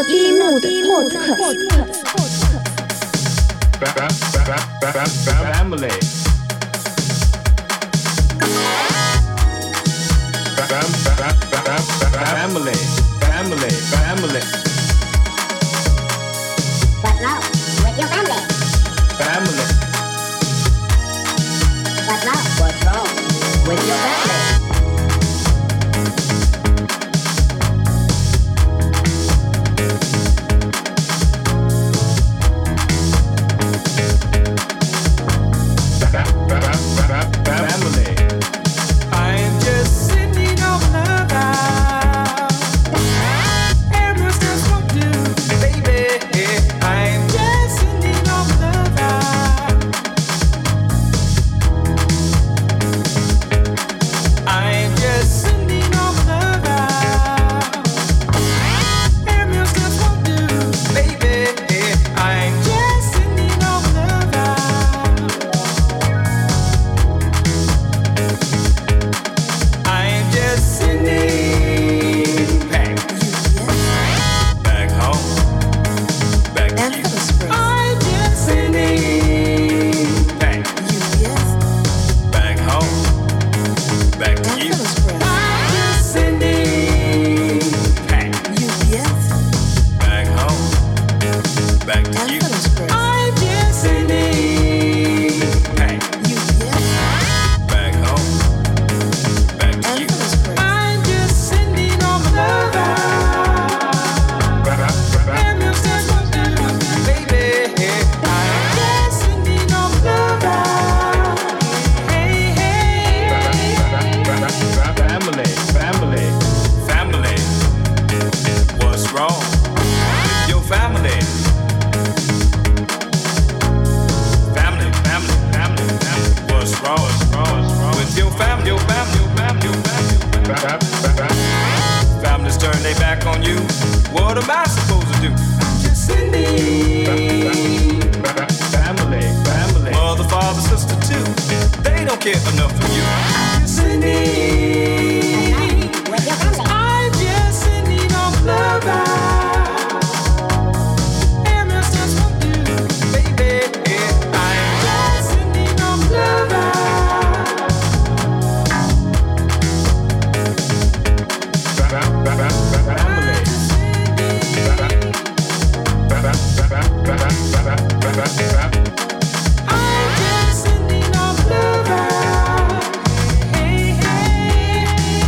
一木的 Podcast。 Family. Family. What's wrong with your family? Family. What's wrong with your family? Family. I'm just sitting on love out. Everyone's just won't do, baby. I'm just sitting on love out. I'm just sitting on love out. Everyone's just won't do, baby. I'm just sitting on love out. I'm just sitting back home, back to you. I'm just sitting back home, back to you. I'm just sitting back home, back to you. I'm just sitting back home, back to you. I'm just sitting on my love out. And you said what to do, baby. I'm just sitting on my love out. Hey, hey. Family. What's wrong with your family? Family. What's wrong with your family? Families turn their back on you. What am I supposed to do? Just sitting. Family. Mother, father, sister too. They don't care enough for you. Just sitting. With your family. I'm just sitting on love out. And that's just what you do, baby. I'm just sitting on love out. I'm just sitting on love out. Hey, hey.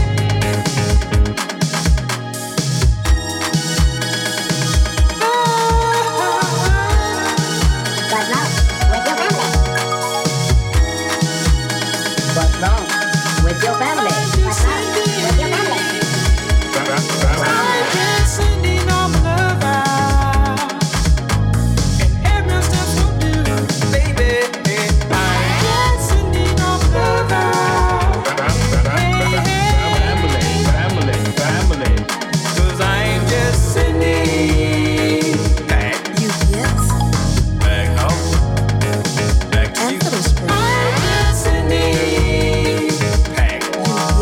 What's wrong with your family? What's wrong with your family? I'm just sitting on love out. And everyone's just won't do, baby. I'm just sitting on love out. Family. 'Cause I'm just sitting back home, back to you. I'm just sitting back home,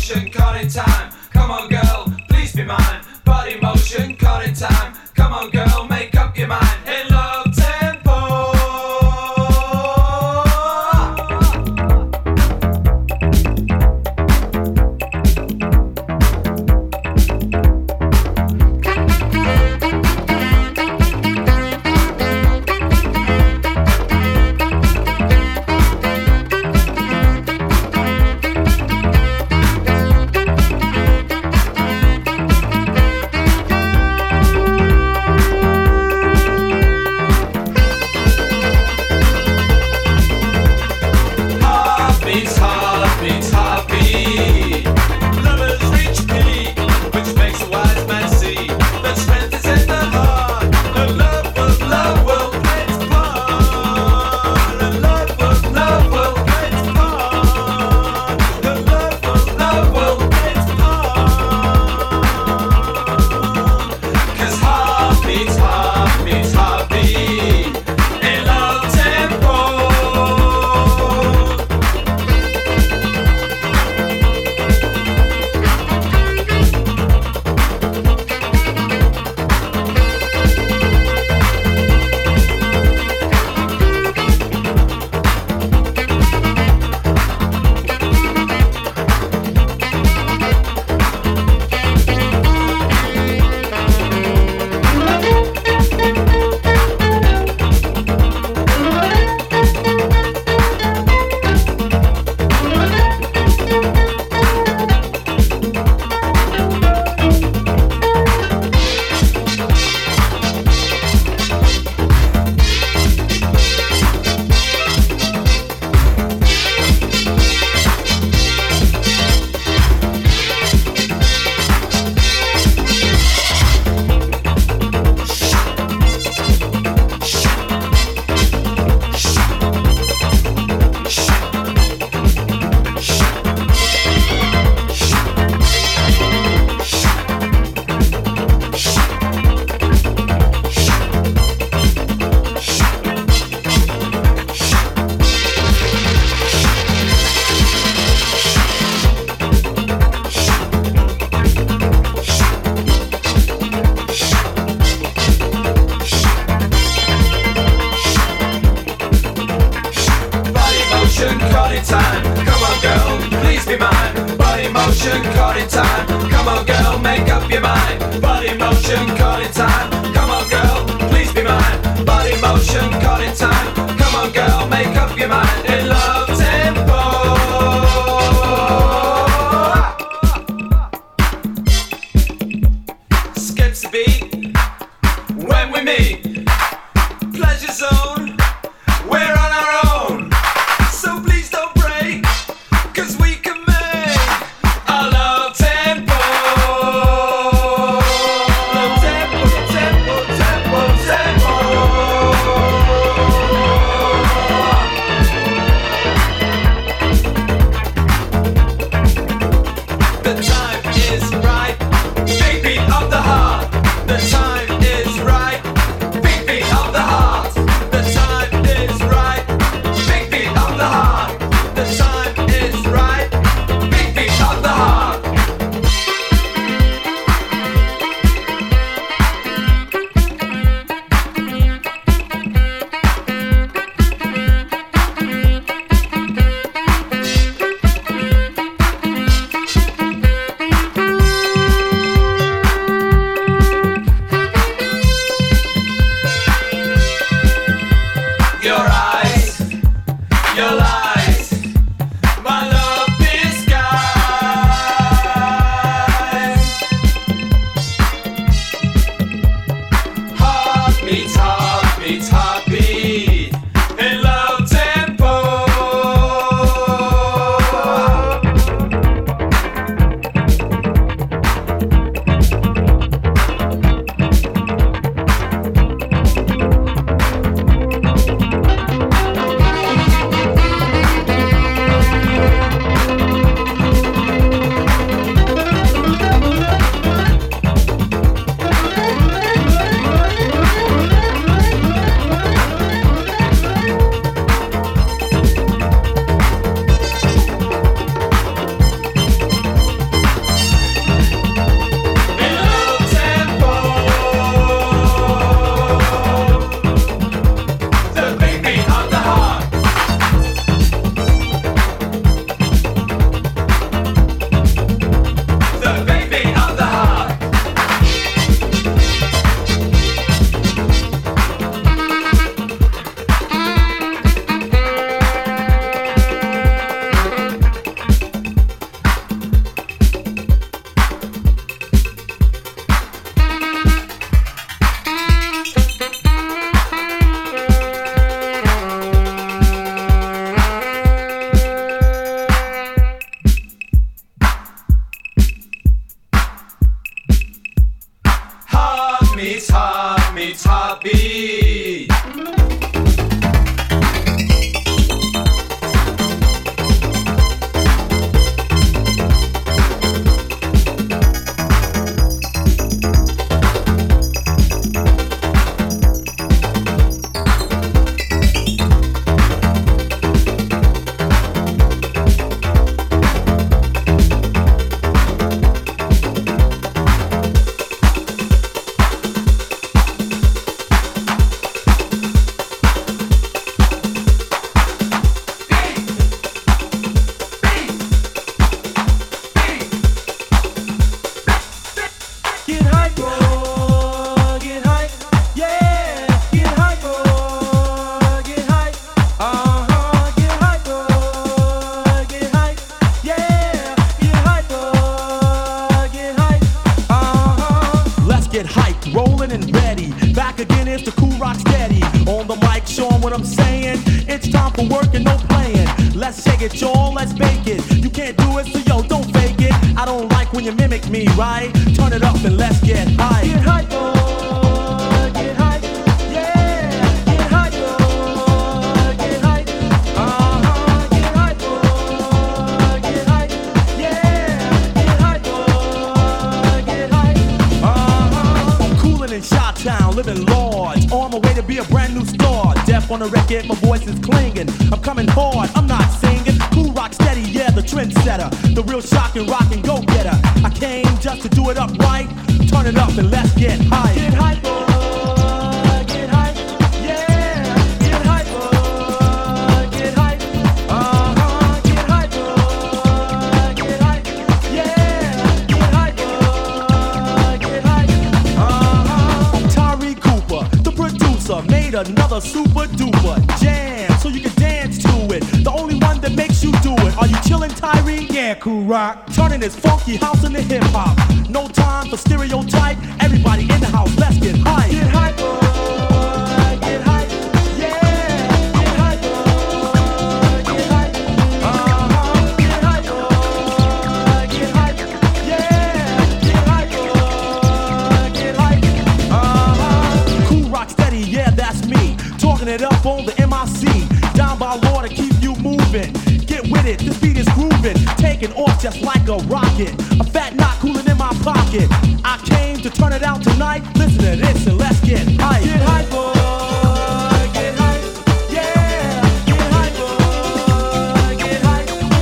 motion, caught in time. Come on, girl, please be mine. Body motion, caught in time. Come on, girl, make up your mind. In love tempo. meets heartbeat. Rolling and ready, back again is the Kool Rock Steady. On the mic, showing what I'm saying. It's time for work and no playing. Let's shake it, y'all, let's bake it. You can't do it, so yo, don't fake it. I don't like when you mimic me, right? Turn it up and let's get high. Get high, boy, get high, yeah. Get high, boy, get high, get high, boy, get high, yeah. Get high, boy, get high, Coolin' in Chi-Town, living large. On my way to be a brand new star. Deaf on the record, my voice is clinging. I'm coming hard, I'm not singing. Kool Rock Steady, yeah, the trendsetter. The real shocking, rockin' go-getter. I came just to do it up right. Turn it up and let's get high. Get high, boy, get high, yeah. Get high, boy, get high, get high, boy, get high, yeah. Get high, boy, get high, Tyree Cooper, the producer, made another super duper jam, so you can dance to it. The only one that makes you do it. Are you chillin', Tyree? Yeah, Kool Rock. Turning this funky house into hip hop. No time for stereotype. Everybody in the house, let's get high. Get high, boy, get high, yeah. Get high, boy, get high, get high, boy, get high, yeah. Get high, boy, get high, Kool Rock Steady, yeah, that's me. Talking it up on the MIC. Down by law to keep you moving. Get with it, this beat is grooving. Taking off just like a rocket. A fat knot cooling in my pocket. I came to turn it out tonight. Listen to this and let's get high. Get high, boy, get high, yeah. Get high, boy, get high,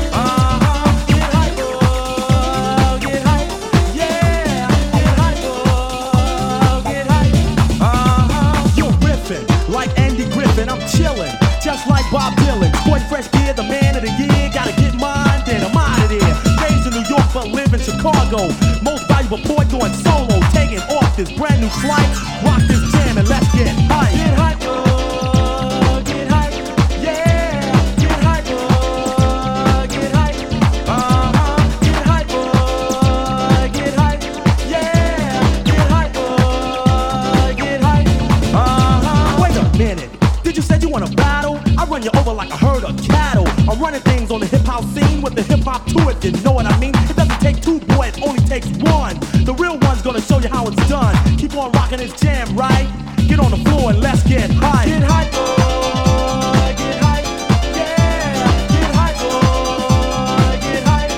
get high, boy, get high, yeah. Get high, boy, get high, You're riffing like Andy Griffin. I'm chilling just like Bob Dylan. Boy Fresh Gear, the man of the year. Gotta get mine, then I'm out of there. Raised in New York but live in Chicago. Most valuable boy going solo. Taking off this brand new flight. Rock this jam and let's get high. Get high, boy, get high, yeah. Get high, boy, get high, get high, boy, get high, yeah. Get high, boy, get high, Wait a minute, did you say you want to battle? I run you over like a herd of cattle. I'm running things on the hip-hop scene with the hip-hop to it, you know what I mean? It doesn't take two, boy, it only takes one. The real one's gonna show you how it's done. Keep on rocking this jam, right? Get on the floor and let's get high. Get high, boy, get high, yeah. Get high, boy, get high,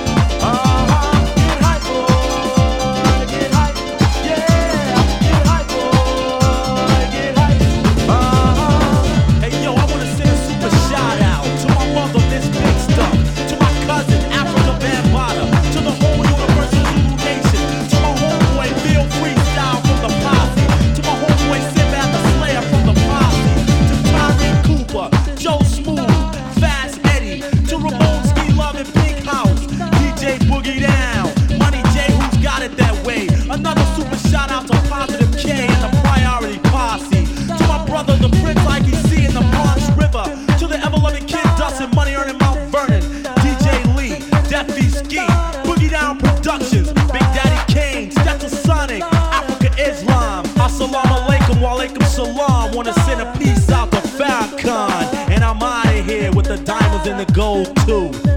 get high, boy, get high, yeah. Get high, boy, get high, Hey yo, I wanna send a super shout out to my mother, Miss Big Stuff, to my cousin, Africa Bambaataa, to the whole Universal Zulu Nation, to my homeboy, Bill Freestyle from the Posse, to my homeboy, Sinbad the Slayer from the Posse, to Tyree Cooper, Joe Smooth, Fast Eddie, to Ramon Ski Love and Pink House, DJ Boogie Down, Money J, who's got it that way. Another super shout out to Positive K and the Priority Posse, to my brother, the Prince Ike C in the Bronx River, to the ever-loving Kid Dust and Money Earning Mount Vernon, DJ Lee, Deafy Ski, Boogie Down Productions, Big Daddy Kane, Stetsasonic, Africa Islam, Assalamu alaikum, wa alaikum salam. Wanna send a peace out to Falcon, and I'm out of here with the diamonds and the gold too.